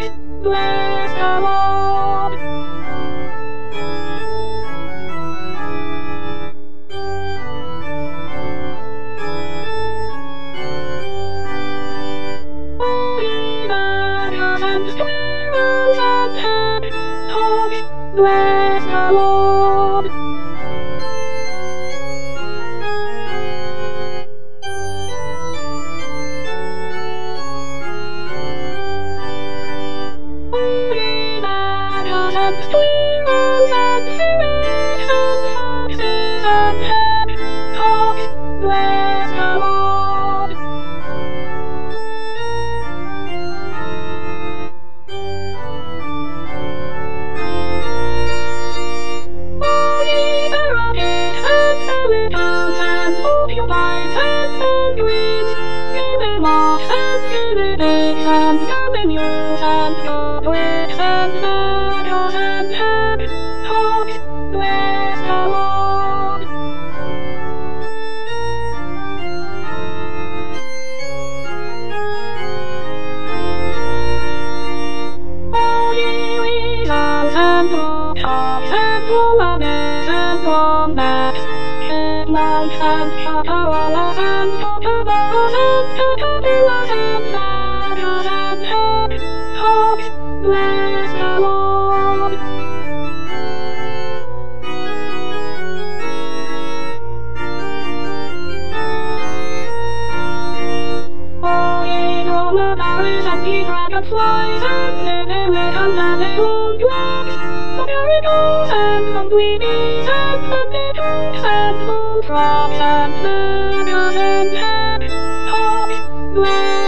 bless the Lord. All ye badgers and squirrels and hedgehogs, bless the Lord. And squirrels and ferrets and foxes and hedgehogs, bless the Lord. All ye parrots and pelicans and porcupines and penguins, guillemots and guillepigs and gallinules and godwits and badgers and hedgehogs, bless the Lord. All ye weasels and warthogs and wallabies and wombats, chipmunks and caterpillars and caterpillars and caterpillars and badgers and hedgehogs, bless the Lord. All ye dromedaries and ye dragonflies and lily-white and lily-black, the parrots and bumblebees and thundercats and bullfrogs and badgers and hedgehogs, bless